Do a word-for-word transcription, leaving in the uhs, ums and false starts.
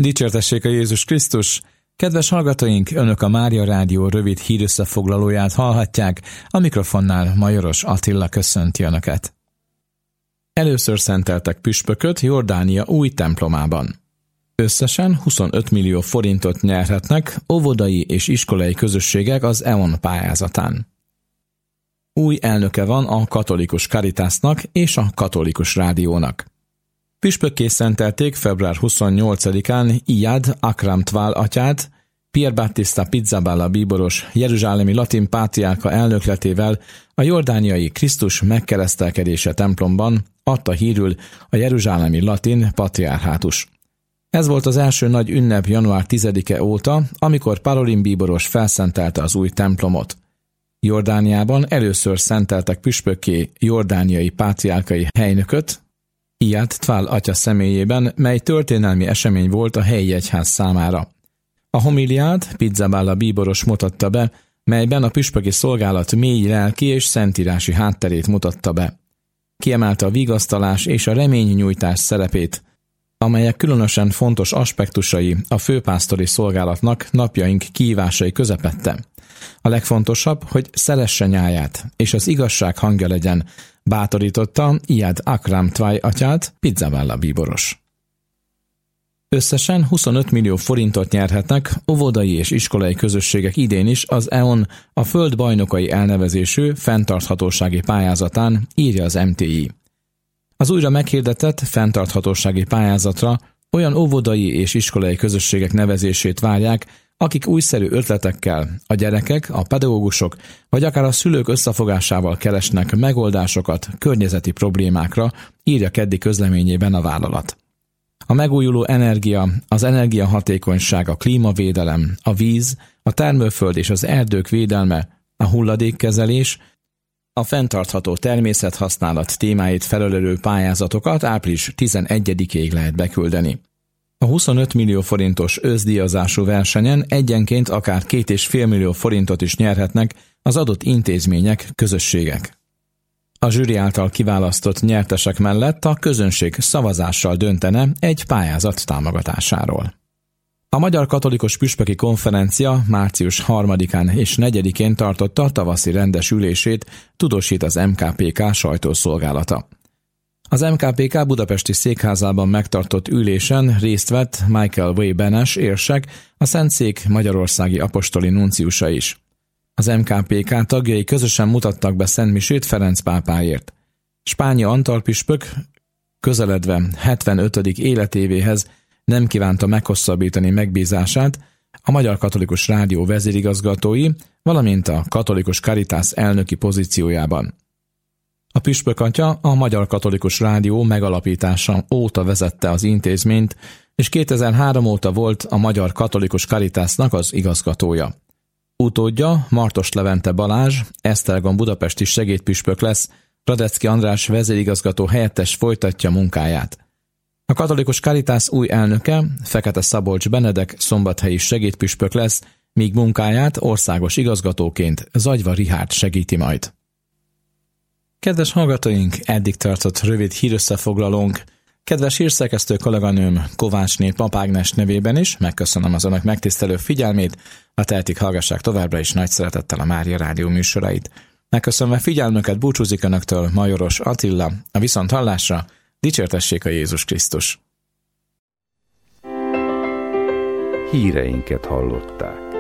Dicsértessék a Jézus Krisztus! Kedves hallgatóink, Önök a Mária Rádió rövid hírösszefoglalóját hallhatják, a mikrofonnál Majoros Attila köszönti Önöket. Először szenteltek püspököt Jordánia új templomában. Összesen huszonöt millió forintot nyerhetnek óvodai és iskolai közösségek az é o en pályázatán. Új elnöke van a Katolikus Caritasnak és a Katolikus Rádiónak. Püspökké szentelték február huszonnyolcadikán Iyad Akram Twal atyát, Pier Battista Pizzaballa bíboros jeruzsálemi latin pátriárka elnökletével a jordániai Krisztus megkeresztelkedése templomban adta hírül a jeruzsálemi latin patriárhátus. Ez volt az első nagy ünnep január tizedike óta, amikor Parolin bíboros felszentelte az új templomot. Jordániában először szenteltek püspökké jordániai pátriárkai helynököt, Iyad Twal atya személyében, mely történelmi esemény volt a helyi egyház számára. A homiliát Pizzaballa bíboros mutatta be, melyben a püspöki szolgálat mély lelki és szentírási hátterét mutatta be. Kiemelte a vigasztalás és a reménynyújtás szerepét, amelyek különösen fontos aspektusai a főpásztori szolgálatnak napjaink kihívásai közepette. A legfontosabb, hogy szeresse nyáját, és az igazság hangja legyen, bátorította Iyad Akram Twal atyát, Pizzaballa bíboros. Összesen huszonöt millió forintot nyerhetnek óvodai és iskolai közösségek idén is az é o en a Föld bajnokai elnevezésű fenntarthatósági pályázatán, írja az em té i. Az újra meghirdetett fenntarthatósági pályázatra olyan óvodai és iskolai közösségek nevezését várják, akik újszerű ötletekkel, a gyerekek, a pedagógusok vagy akár a szülők összefogásával keresnek megoldásokat környezeti problémákra, írja keddi közleményében a vállalat. A megújuló energia, az energiahatékonyság, a klímavédelem, a víz, a termőföld és az erdők védelme, a hulladékkezelés, a fenntartható természethasználat témáit felölelő pályázatokat április tizenegyedikéig lehet beküldeni. A huszonöt millió forintos összdíjazású versenyen egyenként akár két és fél millió forintot is nyerhetnek az adott intézmények, közösségek. A zsűri által kiválasztott nyertesek mellett a közönség szavazással döntene egy pályázat támogatásáról. A Magyar Katolikus Püspöki Konferencia március harmadikán és negyedikén tartotta a tavaszi rendes ülését, tudósít az em ká pé ká sajtószolgálata. Az em ká pé ká budapesti székházában megtartott ülésen részt vett Michael W. Benes érsek, a Szentszék magyarországi apostoli nunciusa is. Az em ká pé ká tagjai közösen mutattak be szentmisét Ferenc pápáért. Spányi Antal püspök közeledve hetvenötödik életévéhez nem kívánta meghosszabbítani megbízását a Magyar Katolikus Rádió vezérigazgatói, valamint a Katolikus Caritas elnöki pozíciójában. A püspök atya a Magyar Katolikus Rádió megalapítása óta vezette az intézményt, és kétezer-három óta volt a Magyar Katolikus Caritasnak az igazgatója. Utódja, Martos Levente Balázs, Esztergom budapesti segédpüspök lesz, Radecki András vezérigazgató helyettes folytatja munkáját. A Katolikus Caritas új elnöke, Fekete Szabolcs Benedek szombathelyi segédpüspök lesz, míg munkáját országos igazgatóként Zagyva Richárd segíti majd. Kedves hallgatóink, eddig tartott rövid hírösszefoglalónk. Kedves hírszerkesztő kolléganőm Kovácsné Pap Ágnes nevében is megköszönöm az önök megtisztelő figyelmét, a tehetik hallgassák továbbra is nagy szeretettel a Mária Rádió műsorait. Megköszönve figyelmüket búcsúzik önöktől Majoros Attila, a viszonthallásra, dicsértessék a Jézus Krisztus! Híreinket hallották.